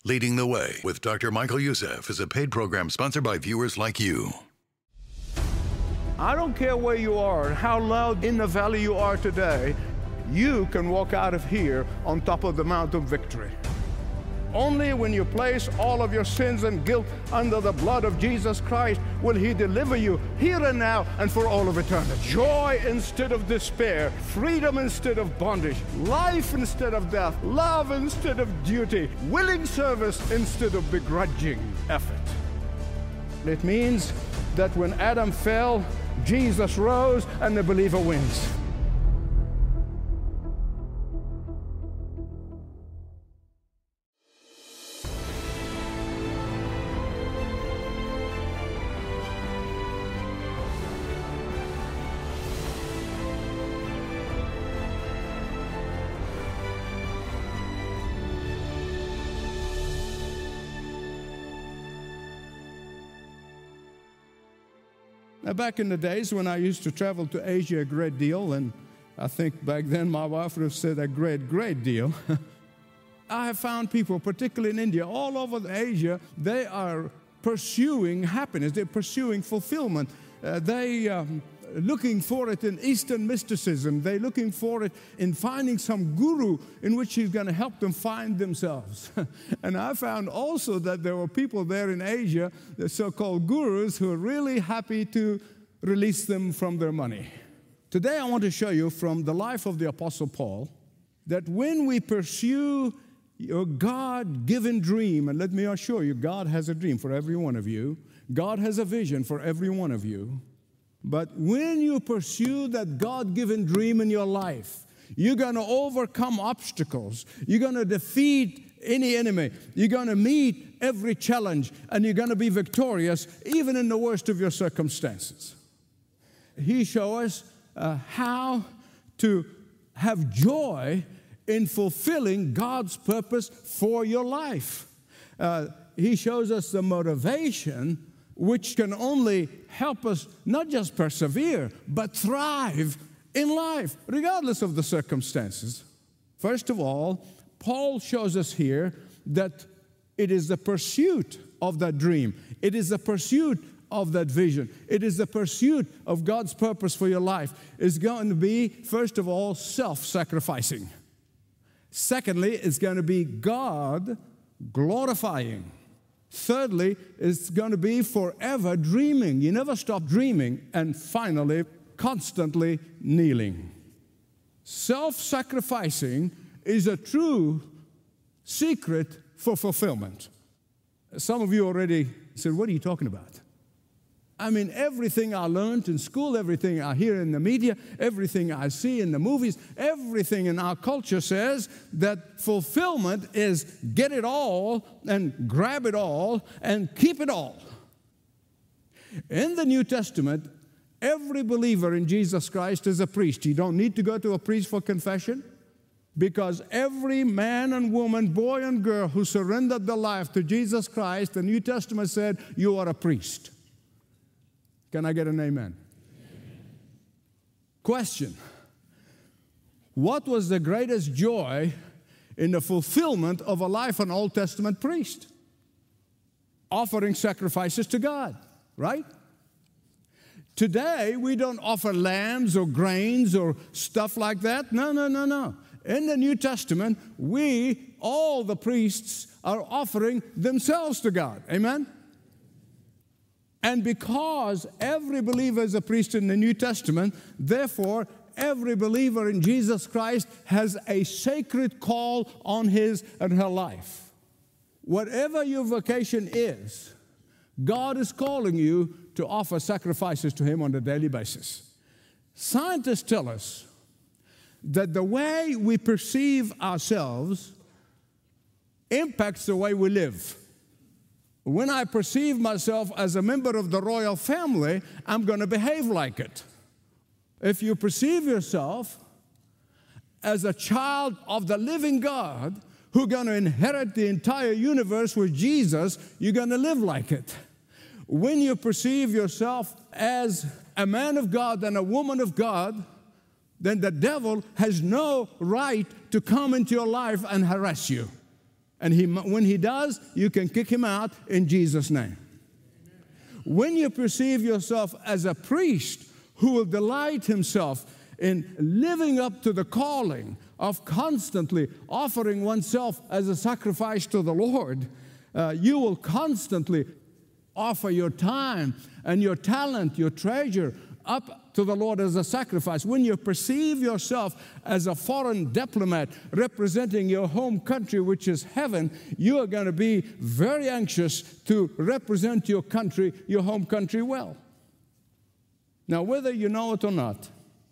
Leading the Way with Dr. Michael Youssef is a paid program sponsored by viewers like you. I don't care where you are and how loud in the valley you are today, you can walk out of here on top of the Mount of Victory. Only when you place all of your sins and guilt under the blood of Jesus Christ will He deliver you here and now and for all of eternity. Joy instead of despair, freedom instead of bondage, life instead of death, love instead of duty, willing service instead of begrudging effort. It means that when Adam fell, Jesus rose and the believer wins. Now, back in the days when I used to travel to Asia a great deal, and I think back then my wife would have said a great deal, I have found people, particularly in India, all over Asia, they are pursuing happiness, they're pursuing fulfillment. They're looking for it in Eastern mysticism. They're looking for it in finding some guru in which he's going to help them find themselves. And I found also that there were people there in Asia, the so-called gurus, who are really happy to release them from their money. Today I want to show you from the life of the Apostle Paul that when we pursue your God-given dream, and let me assure you, God has a dream for every one of you. God has a vision for every one of you. But when you pursue that God-given dream in your life, you're going to overcome obstacles. You're going to defeat any enemy. You're going to meet every challenge, and you're going to be victorious even in the worst of your circumstances. He shows us how to have joy in fulfilling God's purpose for your life. He shows us the motivation which can only help us not just persevere, but thrive in life, regardless of the circumstances. First of all, Paul shows us here that it is the pursuit of that dream. It is the pursuit of that vision. It is the pursuit of God's purpose for your life. It's going to be, first of all, self-sacrificing. Secondly, it's going to be God glorifying. Thirdly, it's going to be forever dreaming. You never stop dreaming. And finally, constantly kneeling. Self-sacrificing is a true secret for fulfillment. Some of you already said, what are you talking about? I mean, everything I learned in school, everything I hear in the media, everything I see in the movies, everything in our culture says that fulfillment is get it all and grab it all and keep it all. In the New Testament, every believer in Jesus Christ is a priest. You don't need to go to a priest for confession, because every man and woman, boy and girl who surrendered their life to Jesus Christ, the New Testament said, you are a priest. Can I get an amen? Question: what was the greatest joy in the fulfillment of a life an Old Testament priest? Offering sacrifices to God, right? Today, we don't offer lambs or grains or stuff like that. No. In the New Testament, all the priests, are offering themselves to God. Amen? And because every believer is a priest in the New Testament, therefore, every believer in Jesus Christ has a sacred call on his and her life. Whatever your vocation is, God is calling you to offer sacrifices to Him on a daily basis. Scientists tell us that the way we perceive ourselves impacts the way we live. When I perceive myself as a member of the royal family, I'm going to behave like it. If you perceive yourself as a child of the living God who's going to inherit the entire universe with Jesus, you're going to live like it. When you perceive yourself as a man of God and a woman of God, then the devil has no right to come into your life and harass you. And when he does, you can kick him out in Jesus' name. When you perceive yourself as a priest who will delight himself in living up to the calling of constantly offering oneself as a sacrifice to the Lord, you will constantly offer your time and your talent, your treasure up to the Lord as a sacrifice. When you perceive yourself as a foreign diplomat representing your home country, which is heaven, you are going to be very anxious to represent your country, your home country, well. Now, whether you know it or not,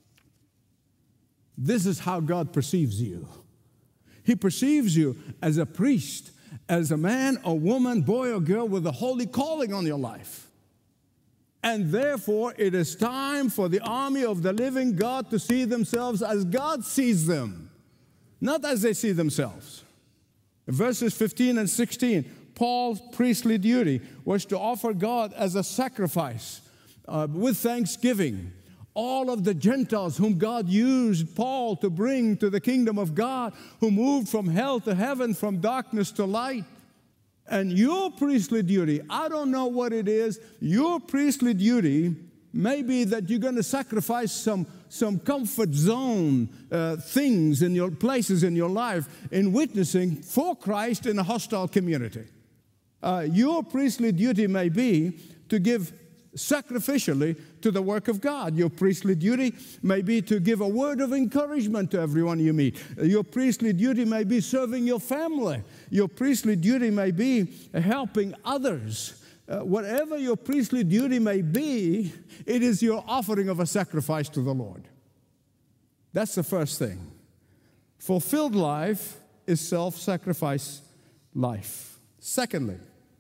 this is how God perceives you. He perceives you as a priest, as a man or woman, boy or girl with a holy calling on your life. And therefore, it is time for the army of the living God to see themselves as God sees them, not as they see themselves. In verses 15 and 16, Paul's priestly duty was to offer God as a sacrifice with thanksgiving. All of the Gentiles whom God used Paul to bring to the kingdom of God, who moved from hell to heaven, from darkness to light. And your priestly duty, I don't know what it is, your priestly duty may be that you're going to sacrifice some comfort zone things in your places in your life in witnessing for Christ in a hostile community. Your priestly duty may be to give sacrificially to the work of God. Your priestly duty may be to give a word of encouragement to everyone you meet. Your priestly duty may be serving your family. Your priestly duty may be helping others. Whatever your priestly duty may be, it is your offering of a sacrifice to the Lord. That's the first thing. Fulfilled life is self-sacrifice life. Secondly,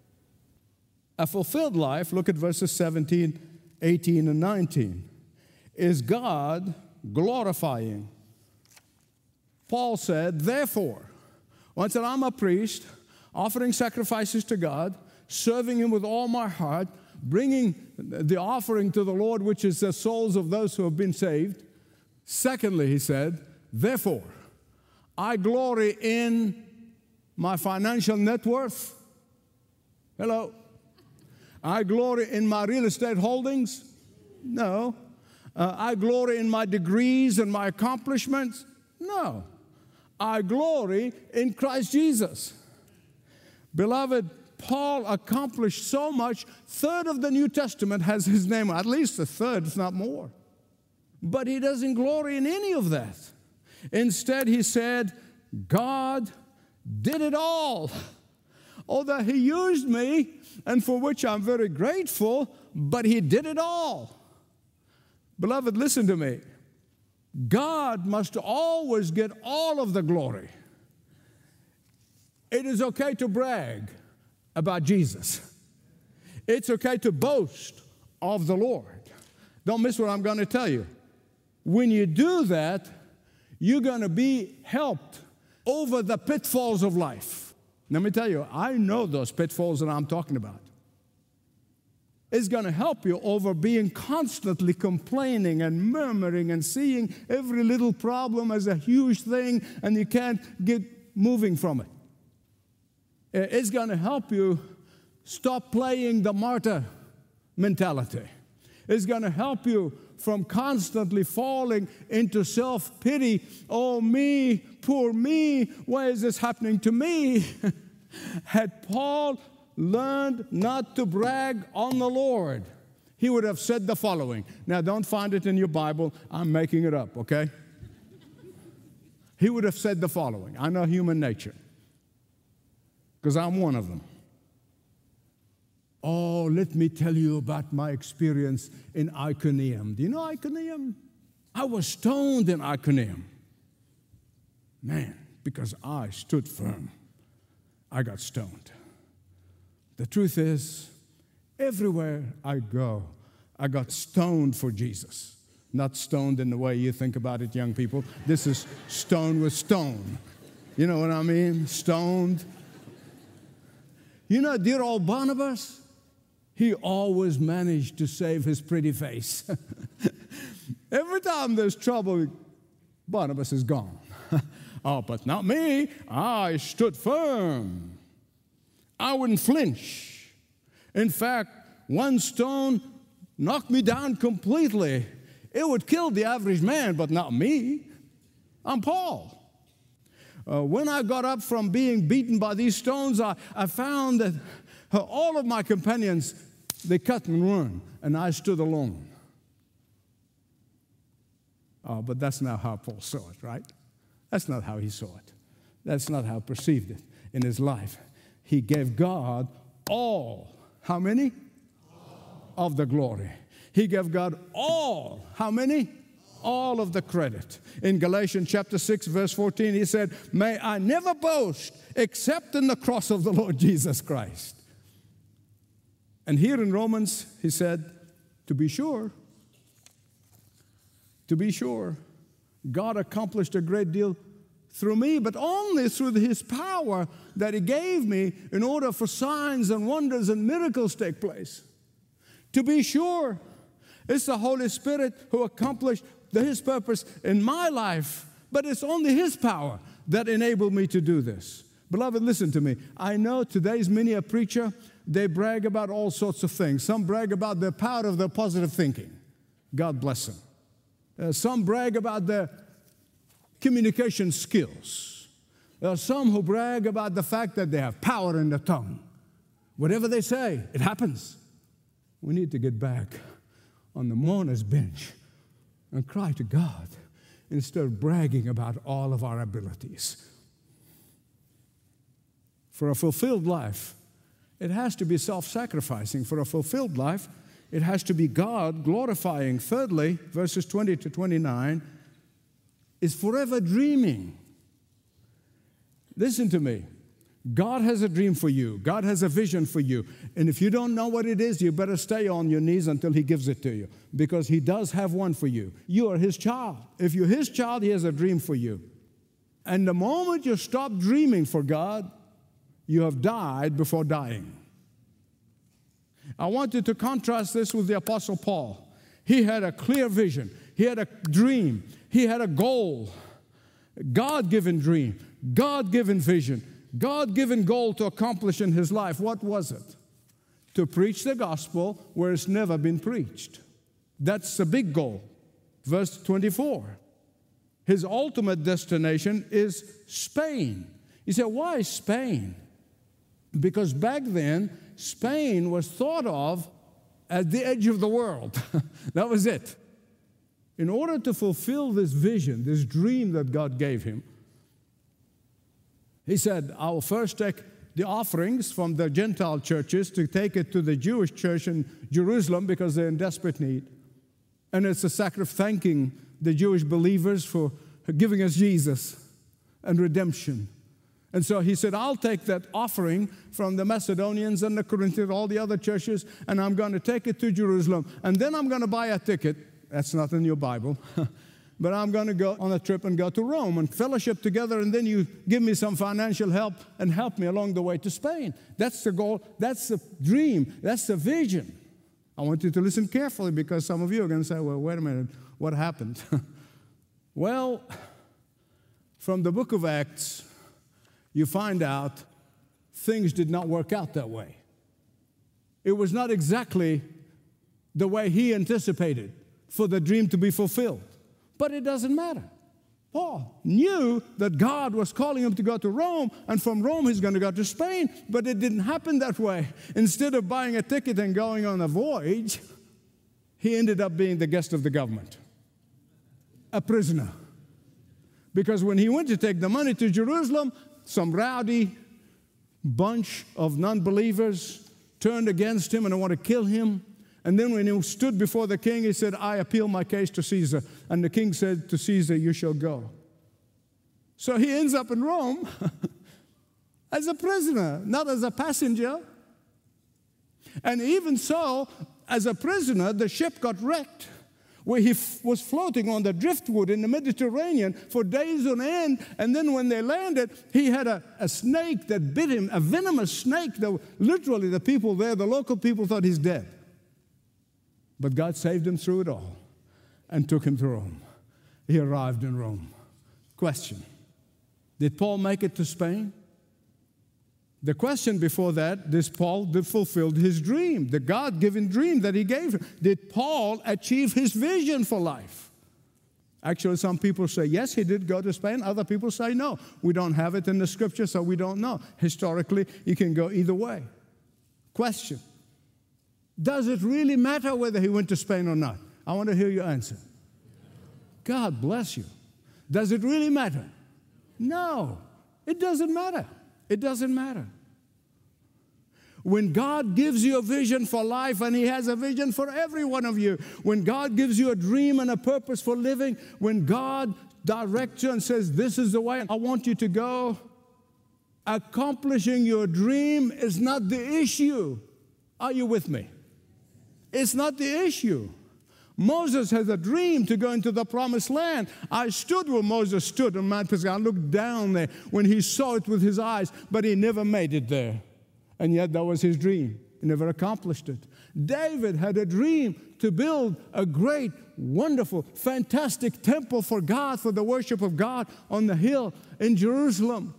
a fulfilled life, look at verses 17, 18, and 19, is God glorifying. Paul said, therefore, once that I'm a priest, offering sacrifices to God, serving Him with all my heart, bringing the offering to the Lord, which is the souls of those who have been saved. Secondly, he said, therefore, I glory in my financial net worth. Hello. I glory in my real estate holdings? No. I glory in my degrees and my accomplishments? No. I glory in Christ Jesus. Beloved, Paul accomplished so much. Third of the New Testament has his name, at least a third, if not more. But he doesn't glory in any of that. Instead, he said, God did it all. Although He used me, and for which I'm very grateful, but He did it all. Beloved, listen to me. God must always get all of the glory. It is okay to brag about Jesus. It's okay to boast of the Lord. Don't miss what I'm going to tell you. When you do that, you're going to be helped over the pitfalls of life. Let me tell you, I know those pitfalls that I'm talking about. It's going to help you over being constantly complaining and murmuring and seeing every little problem as a huge thing and you can't get moving from it. It's going to help you stop playing the martyr mentality. It's going to help you from constantly falling into self-pity. Oh, me, poor me, why is this happening to me? Had Paul learned not to brag on the Lord, he would have said the following. Now, don't find it in your Bible. I'm making it up, okay? He would have said the following. I know human nature, because I'm one of them. Oh, let me tell you about my experience in Iconium. Do you know Iconium? I was stoned in Iconium. Man, because I stood firm, I got stoned. The truth is, everywhere I go, I got stoned for Jesus. Not stoned in the way you think about it, young people. This is stone with stone. You know what I mean? Stoned. You know, dear old Barnabas, he always managed to save his pretty face. Every time there's trouble, Barnabas is gone. Oh, but not me. I stood firm. I wouldn't flinch. In fact, one stone knocked me down completely. It would kill the average man, but not me. I'm Paul. When I got up from being beaten by these stones, I found that all of my companions, they cut and run, and I stood alone. Oh, but that's not how Paul saw it, right? That's not how he saw it. That's not how he perceived it in his life. He gave God all, how many? All of the glory. He gave God all, how many? All of the credit. In Galatians chapter 6, verse 14, he said, may I never boast except in the cross of the Lord Jesus Christ. And here in Romans, he said, to be sure, God accomplished a great deal through me, but only through his power that he gave me in order for signs and wonders and miracles take place. To be sure, it's the Holy Spirit who accomplished his purpose in my life, but it's only his power that enabled me to do this. Beloved, listen to me. I know today's many a preacher, they brag about all sorts of things. Some brag about the power of their positive thinking. God bless them. Some brag about their communication skills. There are some who brag about the fact that they have power in the tongue. Whatever they say, it happens. We need to get back on the mourner's bench and cry to God instead of bragging about all of our abilities. For a fulfilled life, it has to be self-sacrificing. For a fulfilled life, it has to be God glorifying. Thirdly, verses 20 to 29, is forever dreaming. Listen to me. God has a dream for you. God has a vision for you. And if you don't know what it is, you better stay on your knees until he gives it to you, because he does have one for you. You are his child. If you're his child, he has a dream for you. And the moment you stop dreaming for God, you have died before dying. I want you to contrast this with the Apostle Paul. He had a clear vision. He had a dream. He had a goal. God-given dream. God-given vision. God-given goal to accomplish in his life. What was it? To preach the gospel where it's never been preached. That's the big goal. Verse 24. His ultimate destination is Spain. You say, why Spain? Because back then, Spain was thought of at the edge of the world. That was it. In order to fulfill this vision, this dream that God gave him, he said, I will first take the offerings from the Gentile churches to take it to the Jewish church in Jerusalem because they're in desperate need. And it's a sacrifice thanking the Jewish believers for giving us Jesus and redemption. And so he said, I'll take that offering from the Macedonians and the Corinthians, all the other churches, and I'm going to take it to Jerusalem. And then I'm going to buy a ticket. That's not in your Bible. But I'm going to go on a trip and go to Rome and fellowship together, and then you give me some financial help and help me along the way to Spain. That's the goal. That's the dream. That's the vision. I want you to listen carefully, because some of you are going to say, well, wait a minute, what happened? Well, from the book of Acts, you find out things did not work out that way. It was not exactly the way he anticipated for the dream to be fulfilled. But it doesn't matter. Paul knew that God was calling him to go to Rome, and from Rome he's going to go to Spain, but it didn't happen that way. Instead of buying a ticket and going on a voyage, he ended up being the guest of the government, a prisoner. Because when he went to take the money to Jerusalem, some rowdy bunch of non-believers turned against him and wanted to kill him. And then when he stood before the king, he said, I appeal my case to Caesar. And the king said to Caesar, you shall go. So he ends up in Rome as a prisoner, not as a passenger. And even so, as a prisoner, the ship got wrecked, where he was floating on the driftwood in the Mediterranean for days on end. And then when they landed, he had a snake that bit him, a venomous snake that literally the people there, the local people, thought he's dead. But God saved him through it all and took him to Rome. He arrived in Rome. Question, Did Paul make it to Spain? The question before that, did Paul fulfill his dream, the God-given dream that he gave him? Did Paul achieve his vision for life? Actually, some people say, yes, he did go to Spain. Other people say, no. We don't have it in the Scripture, so we don't know. Historically, you can go either way. Question: does it really matter whether he went to Spain or not? I want to hear your answer. God bless you. Does it really matter? No, it doesn't matter. It doesn't matter. When God gives you a vision for life, and He has a vision for every one of you, when God gives you a dream and a purpose for living, when God directs you and says, this is the way I want you to go, accomplishing your dream is not the issue. Are you with me? It's not the issue. Moses has a dream to go into the promised land. I stood where Moses stood on Mount Pisgah. I looked down there when he saw it with his eyes, but he never made it there. And yet that was his dream. He never accomplished it. David had a dream to build a great, wonderful, fantastic temple for God, for the worship of God on the hill in Jerusalem.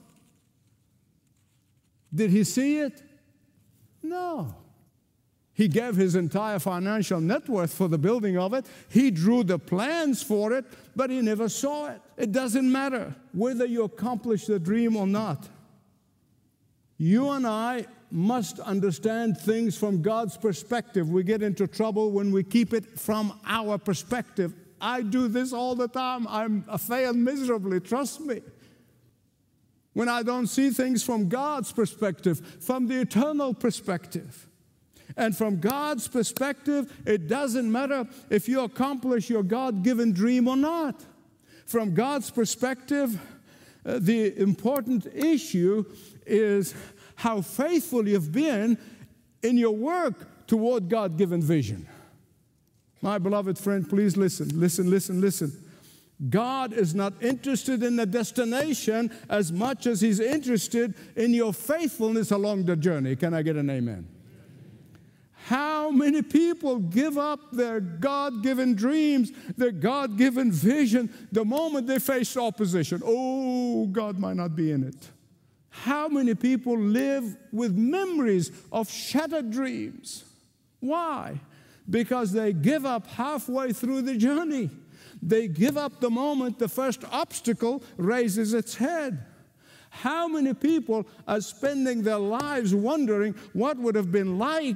Did he see it? No. He gave his entire financial net worth for the building of it. He drew the plans for it, but he never saw it. It doesn't matter whether you accomplish the dream or not. You and I must understand things from God's perspective. We get into trouble when we keep it from our perspective. I do this all the time. I fail miserably, trust me. When I don't see things from God's perspective, from the eternal perspective. And from God's perspective, it doesn't matter if you accomplish your God-given dream or not. From God's perspective, the important issue is how faithful you've been in your work toward God-given vision. My beloved friend, please listen. God is not interested in the destination as much as He's interested in your faithfulness along the journey. Can I get an amen? How many people give up their God-given dreams, their God-given vision, the moment they face opposition? Oh, God might not be in it. How many people live with memories of shattered dreams? Why? Because they give up halfway through the journey. They give up the moment the first obstacle raises its head. How many people are spending their lives wondering what would have been like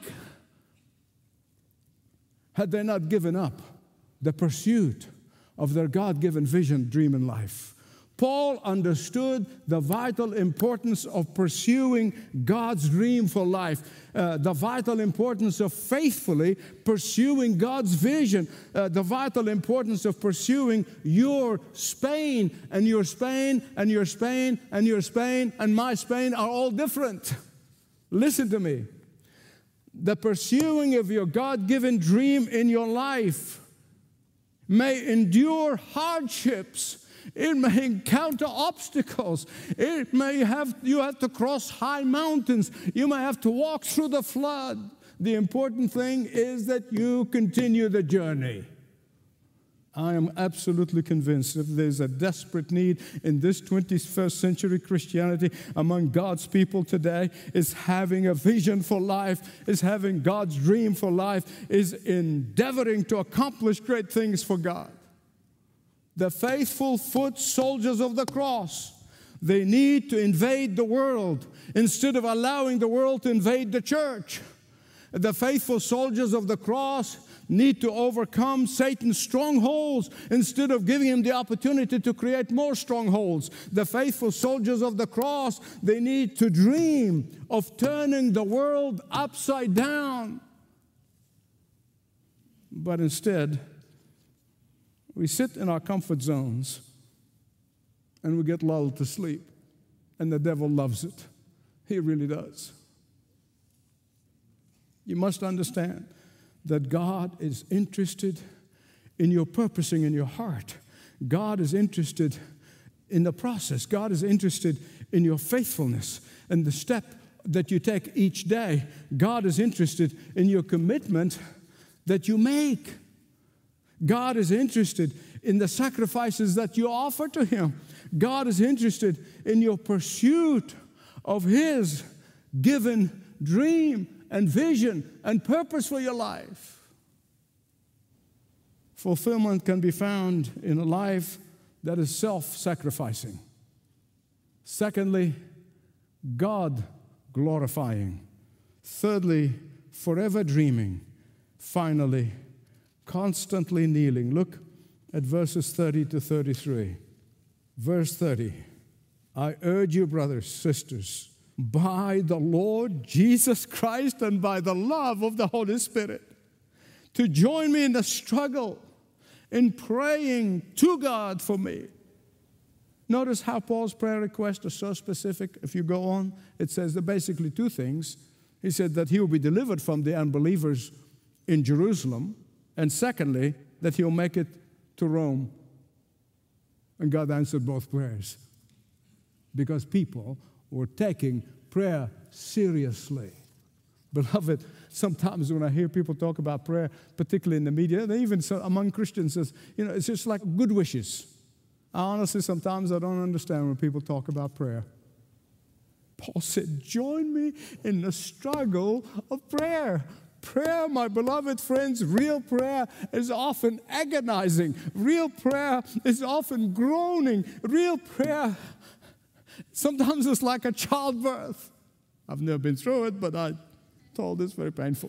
had they not given up the pursuit of their God-given vision, dream, and life? Paul understood the vital importance of pursuing God's dream for life, the vital importance of faithfully pursuing God's vision, the vital importance of pursuing your Spain, and your Spain, and your Spain, and your Spain, and my Spain are all different. Listen to me. The pursuing of your God-given dream in your life may endure hardships. It may encounter obstacles. You have to cross high mountains. You may have to walk through the flood. The important thing is that you continue the journey. I am absolutely convinced if there's a desperate need in this 21st century Christianity among God's people today, is having a vision for life, is having God's dream for life, is endeavoring to accomplish great things for God. The faithful foot soldiers of the cross, they need to invade the world instead of allowing the world to invade the church. The faithful soldiers of the cross need to overcome Satan's strongholds instead of giving him the opportunity to create more strongholds. The faithful soldiers of the cross, they need to dream of turning the world upside down. But instead, we sit in our comfort zones and we get lulled to sleep. And the devil loves it. He really does. You must understand that God is interested in your purposing in your heart. God is interested in the process. God is interested in your faithfulness and the step that you take each day. God is interested in your commitment that you make. God is interested in the sacrifices that you offer to Him. God is interested in your pursuit of His given dream and vision and purpose for your life. Fulfillment can be found in a life that is self-sacrificing. Secondly, God-glorifying. Thirdly, forever dreaming. Finally, constantly kneeling. Look at verses 30 to 33. Verse 30. I urge you, brothers, sisters, by the Lord Jesus Christ and by the love of the Holy Spirit, to join me in the struggle in praying to God for me. Notice how Paul's prayer requests are so specific. If you go on, it says that basically two things. He said that he will be delivered from the unbelievers in Jerusalem, and secondly, that he'll make it to Rome. And God answered both prayers because people were taking prayer seriously. Beloved, sometimes when I hear people talk about prayer, particularly in the media, and even among Christians, it's just like good wishes. Honestly, sometimes I don't understand when people talk about prayer. Paul said, join me in the struggle of prayer. Prayer, my beloved friends, real prayer is often agonizing. Real prayer is often groaning. Real prayer, sometimes it's like a childbirth. I've never been through it, but I told it's very painful.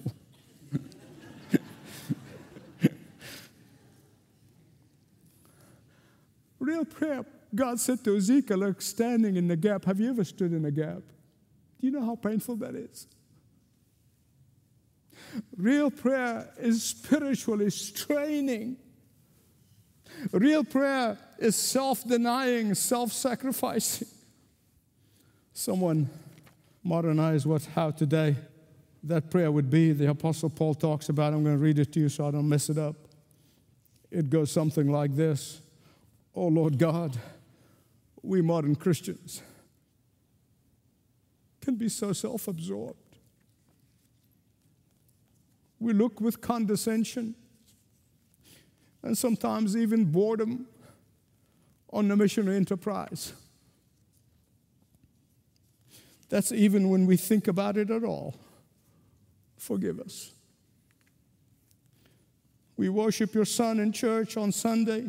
Real prayer, God said to Ezekiel, standing in the gap. Have you ever stood in a gap? Do you know how painful that is? Real prayer is spiritually straining. Real prayer is self-denying, self-sacrificing. Someone modernized how today that prayer would be. The Apostle Paul talks about it. I'm going to read it to you so I don't mess it up. It goes something like this. Oh, Lord God, we modern Christians can be so self-absorbed. We look with condescension and sometimes even boredom on the missionary enterprise. That's even when we think about it at all. Forgive us. We worship your Son in church on Sunday.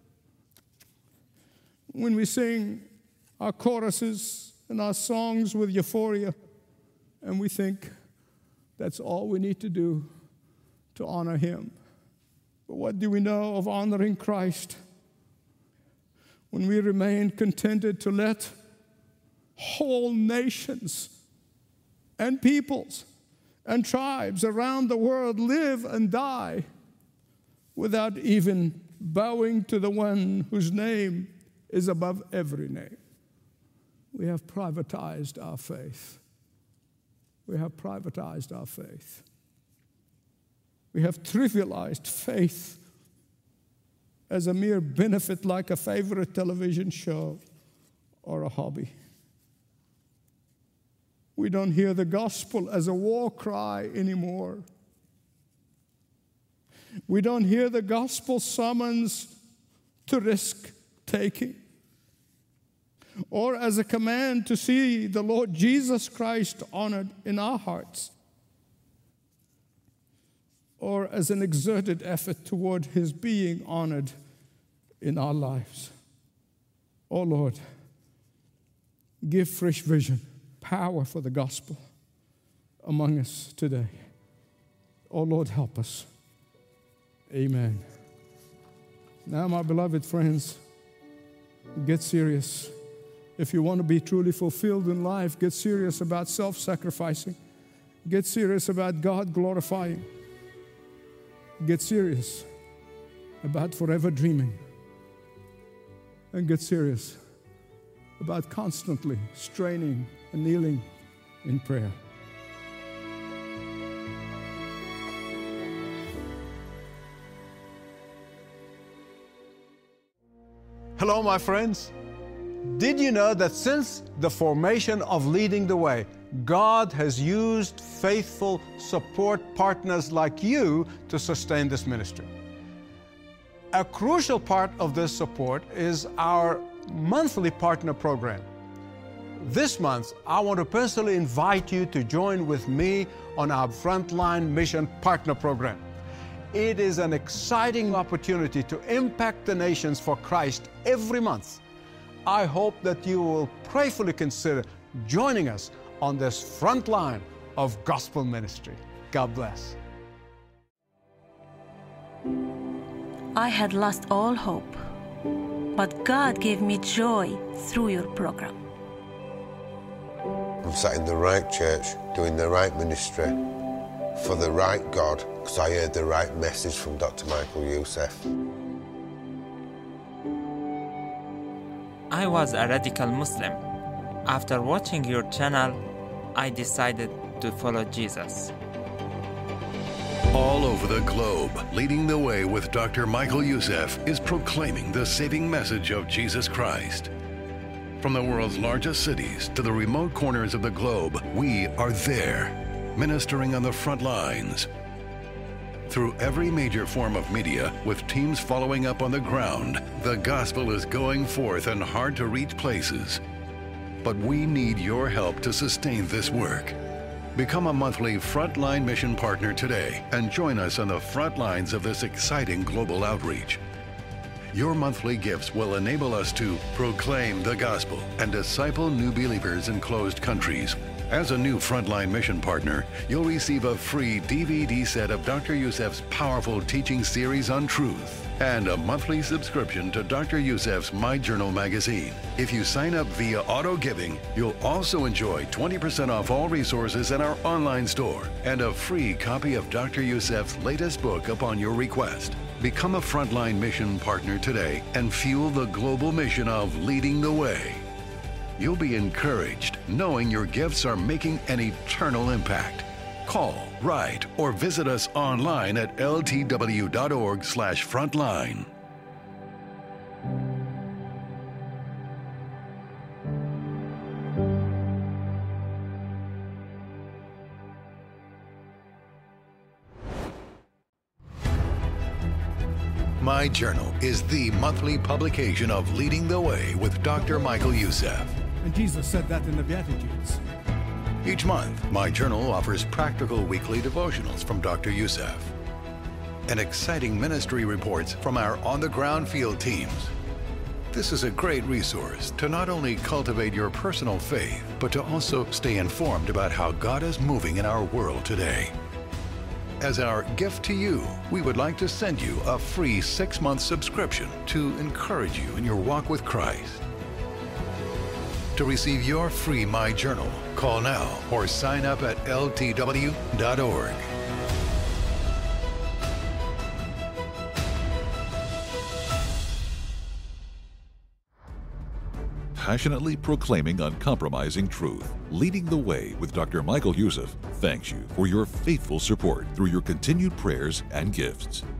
When we sing our choruses and our songs with euphoria, and we think that's all we need to do to honor Him. But what do we know of honoring Christ when we remain contented to let whole nations and peoples and tribes around the world live and die without even bowing to the one whose name is above every name? We have privatized our faith. We have privatized our faith. We have trivialized faith as a mere benefit like a favorite television show or a hobby. We don't hear the gospel as a war cry anymore. We don't hear the gospel summons to risk-taking or as a command to see the Lord Jesus Christ honored in our hearts, or as an exerted effort toward His being honored in our lives. Oh Lord, give fresh vision, power for the gospel among us today. Oh Lord, help us. Amen. Now, my beloved friends, get serious. If you want to be truly fulfilled in life, get serious about self-sacrificing. Get serious about God glorifying. Get serious about forever dreaming. And get serious about constantly straining and kneeling in prayer. Hello, my friends. Did you know that since the formation of Leading the Way, God has used faithful support partners like you to sustain this ministry? A crucial part of this support is our monthly partner program. This month, I want to personally invite you to join with me on our Frontline Mission Partner Program. It is an exciting opportunity to impact the nations for Christ every month. I hope that you will prayerfully consider joining us on this front line of gospel ministry. God bless. I had lost all hope, but God gave me joy through your program. I'm sat in the right church, doing the right ministry, for the right God, because I heard the right message from Dr. Michael Youssef. I was a radical Muslim. After watching your channel, I decided to follow Jesus. All over the globe, Leading the Way with Dr. Michael Youssef is proclaiming the saving message of Jesus Christ. From the world's largest cities to the remote corners of the globe, we are there, ministering on the front lines. Through every major form of media, with teams following up on the ground, the gospel is going forth in hard-to-reach places. But we need your help to sustain this work. Become a monthly Frontline Mission Partner today and join us on the front lines of this exciting global outreach. Your monthly gifts will enable us to proclaim the gospel and disciple new believers in closed countries. As a new Frontline Mission Partner, you'll receive a free DVD set of Dr. Youssef's powerful teaching series on truth and a monthly subscription to Dr. Youssef's My Journal magazine. If you sign up via auto giving, you'll also enjoy 20% off all resources in our online store and a free copy of Dr. Youssef's latest book upon your request. Become a Frontline Mission Partner today and fuel the global mission of Leading the Way. You'll be encouraged knowing your gifts are making an eternal impact. Call, write, or visit us online at ltw.org/frontline. My Journal is the monthly publication of Leading the Way with Dr. Michael Youssef. And Jesus said that in the Beatitudes. Each month, My Journal offers practical weekly devotionals from Dr. Youssef and exciting ministry reports from our on-the-ground field teams. This is a great resource to not only cultivate your personal faith, but to also stay informed about how God is moving in our world today. As our gift to you, we would like to send you a free 6-month subscription to encourage you in your walk with Christ. To receive your free My Journal, call now or sign up at ltw.org. Passionately proclaiming uncompromising truth, Leading the Way with Dr. Michael Youssef thanks you for your faithful support through your continued prayers and gifts.